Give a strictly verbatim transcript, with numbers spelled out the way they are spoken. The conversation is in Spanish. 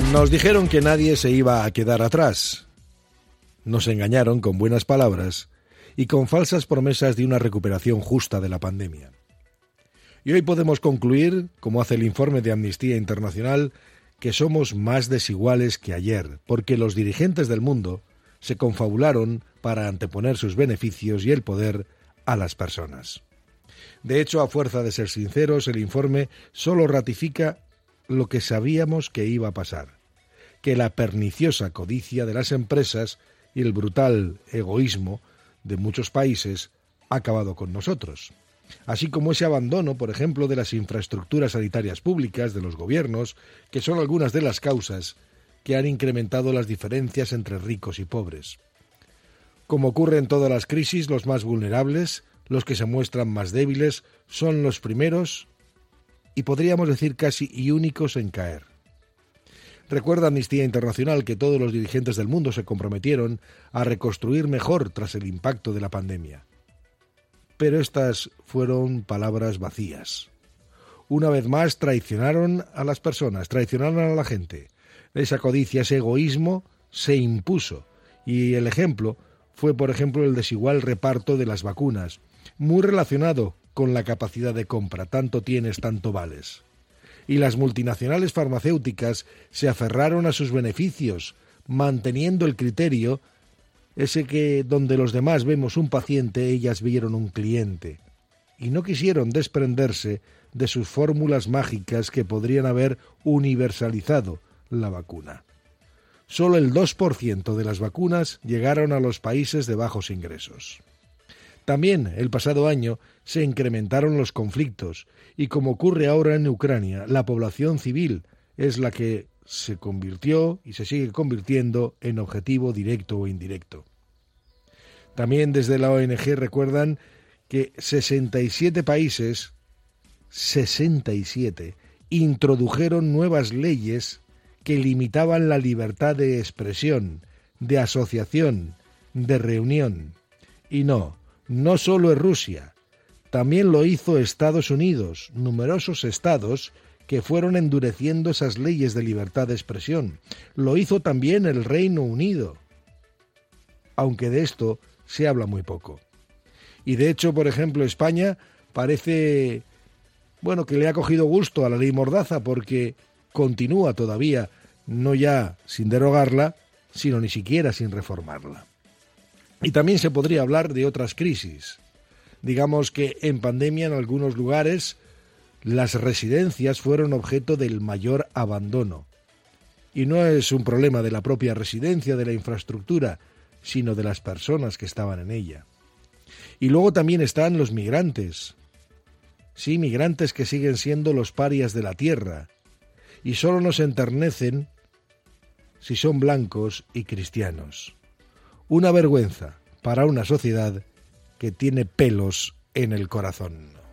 Nos dijeron que nadie se iba a quedar atrás. Nos engañaron con buenas palabras y con falsas promesas de una recuperación justa de la pandemia. Y hoy podemos concluir, como hace el informe de Amnistía Internacional, que somos más desiguales que ayer, porque los dirigentes del mundo se confabularon para anteponer sus beneficios y el poder a las personas. De hecho, a fuerza de ser sinceros, el informe solo ratifica lo que sabíamos que iba a pasar, que la perniciosa codicia de las empresas y el brutal egoísmo de muchos países ha acabado con nosotros, así como ese abandono, por ejemplo, de las infraestructuras sanitarias públicas de los gobiernos, que son algunas de las causas que han incrementado las diferencias entre ricos y pobres. Como ocurre en todas las crisis, los más vulnerables, los que se muestran más débiles, son los primeros y podríamos decir casi y únicos en caer. Recuerda Amnistía Internacional que todos los dirigentes del mundo se comprometieron a reconstruir mejor tras el impacto de la pandemia. Pero estas fueron palabras vacías. Una vez más traicionaron a las personas, traicionaron a la gente. Esa codicia, ese egoísmo se impuso y el ejemplo fue, por ejemplo, el desigual reparto de las vacunas, muy relacionado con la capacidad de compra, tanto tienes, tanto vales. Y las multinacionales farmacéuticas se aferraron a sus beneficios, manteniendo el criterio ese que donde los demás vemos un paciente, ellas vieron un cliente, y no quisieron desprenderse de sus fórmulas mágicas que podrían haber universalizado la vacuna. Solo el dos por ciento de las vacunas llegaron a los países de bajos ingresos. También el pasado año se incrementaron los conflictos y, como ocurre ahora en Ucrania, la población civil es la que se convirtió y se sigue convirtiendo en objetivo directo o indirecto. También desde la O N G recuerdan que sesenta y siete países, sesenta y siete, introdujeron nuevas leyes que limitaban la libertad de expresión, de asociación, de reunión. Y no, no solo es Rusia, también lo hizo Estados Unidos, numerosos estados que fueron endureciendo esas leyes de libertad de expresión. Lo hizo también el Reino Unido, aunque de esto se habla muy poco. Y de hecho, por ejemplo, España parece, bueno, que le ha cogido gusto a la ley Mordaza porque continúa todavía, no ya sin derogarla, sino ni siquiera sin reformarla. Y también se podría hablar de otras crisis. Digamos que en pandemia en algunos lugares las residencias fueron objeto del mayor abandono. Y no es un problema de la propia residencia, de la infraestructura, sino de las personas que estaban en ella. Y luego también están los migrantes. Sí, migrantes que siguen siendo los parias de la tierra, y solo nos enternecen si son blancos y cristianos. Una vergüenza para una sociedad que tiene pelos en el corazón.